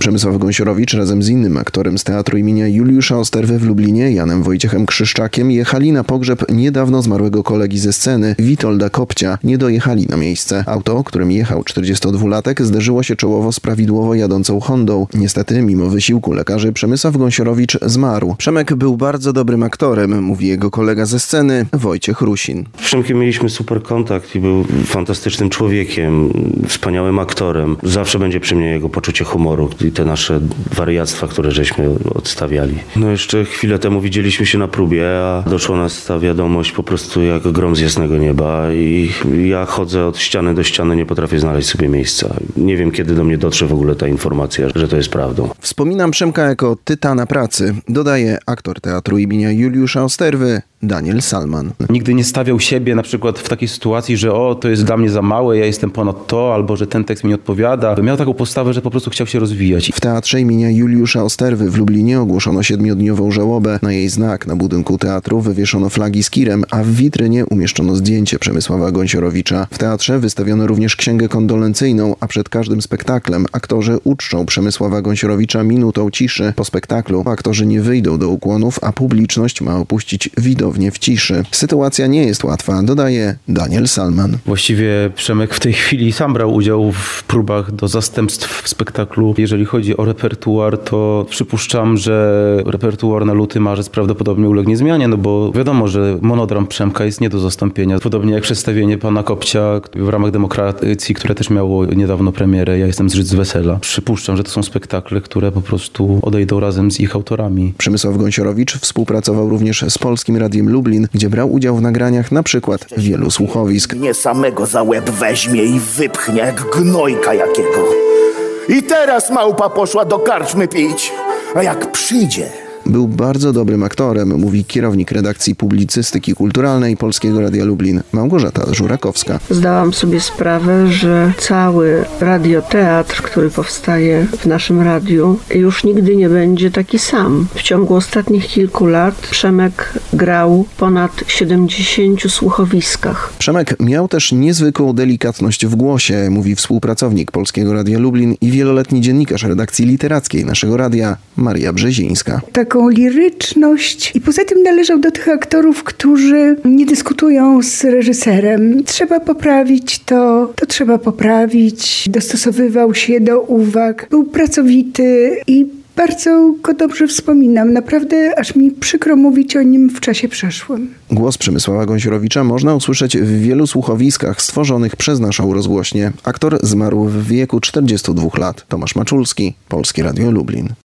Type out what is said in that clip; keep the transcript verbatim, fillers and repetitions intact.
Przemysław Gąsiorowicz razem z innym aktorem z Teatru imienia Juliusza Osterwy w Lublinie, Janem Wojciechem Krzyszczakiem, jechali na pogrzeb niedawno zmarłego kolegi ze sceny, Witolda Kopcia. Nie dojechali na miejsce. Auto, którym jechał czterdziestodwulatek, zderzyło się czołowo z prawidłowo jadącą Hondą. Niestety, mimo wysiłku lekarzy, Przemysław Gąsiorowicz zmarł. Przemek był bardzo dobrym aktorem, mówi jego kolega ze sceny, Wojciech Rusin. Z Przemkiem mieliśmy super kontakt i był fantastycznym człowiekiem, wspaniałym aktorem. Zawsze będzie przy mnie jego poczucie humoru i te nasze wariactwa, które żeśmy odstawiali. No jeszcze chwilę temu widzieliśmy się na próbie, a doszła nas ta wiadomość po prostu jak grom z jasnego nieba i ja chodzę od ściany do ściany, nie potrafię znaleźć sobie miejsca. Nie wiem, kiedy do mnie dotrze w ogóle ta informacja, że to jest prawdą. Wspominam Przemka jako tytana pracy, dodaje aktor Teatru imienia Juliusza Osterwy, Daniel Salman. Nigdy nie stawiał siebie na przykład w takiej sytuacji, że o, to jest dla mnie za małe, ja jestem ponad to, albo że ten tekst mi nie odpowiada. Miał taką postawę, że po prostu chciał się rozwijać. W Teatrze imienia Juliusza Osterwy w Lublinie ogłoszono siedmiodniową żałobę. Na jej znak na budynku teatru wywieszono flagi z kirem, a w witrynie umieszczono zdjęcie Przemysława Gąsiorowicza. W teatrze wystawiono również księgę kondolencyjną, a przed każdym spektaklem aktorzy uczczą Przemysława Gąsiorowicza minutą ciszy. Po spektaklu aktorzy nie wyjdą do ukłonów, a publiczność ma opuścić widownię w ciszy. Sytuacja nie jest łatwa, dodaje Daniel Salman. Właściwie Przemek w tej chwili sam brał udział w próbach do zastępstw w spektaklu. Jeżeli chodzi o repertuar, to przypuszczam, że repertuar na luty, marzec prawdopodobnie ulegnie zmianie, no bo wiadomo, że monodram Przemka jest nie do zastąpienia. Podobnie jak przedstawienie pana Kopcia w ramach Demokracji, które też miało niedawno premierę. Ja jestem z Żyd z wesela. Przypuszczam, że to są spektakle, które po prostu odejdą razem z ich autorami. Przemysław Gąsiorowicz współpracował również z Polskim Radiem Lublin, gdzie brał udział w nagraniach na przykład wielu słuchowisk. Mnie samego za łeb weźmie i wypchnie jak gnojka jakiego. I teraz małpa poszła do karczmy pić, a jak przyjdzie... Był bardzo dobrym aktorem, mówi kierownik redakcji publicystyki kulturalnej Polskiego Radia Lublin, Małgorzata Żurakowska. Zdałam sobie sprawę, że cały radioteatr, który powstaje w naszym radiu, już nigdy nie będzie taki sam. W ciągu ostatnich kilku lat Przemek grał w ponad siedemdziesięciu słuchowiskach. Przemek miał też niezwykłą delikatność w głosie, mówi współpracownik Polskiego Radia Lublin i wieloletni dziennikarz redakcji literackiej naszego radia, Maria Brzezińska. Taką liryczność i poza tym należał do tych aktorów, którzy nie dyskutują z reżyserem. Trzeba poprawić to, to trzeba poprawić. Dostosowywał się do uwag. Był pracowity i bardzo go dobrze wspominam. Naprawdę aż mi przykro mówić o nim w czasie przeszłym. Głos Przemysława Gąsiorowicza można usłyszeć w wielu słuchowiskach stworzonych przez naszą rozgłośnię. Aktor zmarł w wieku czterdziestu dwóch lat. Tomasz Maczulski, Polskie Radio Lublin.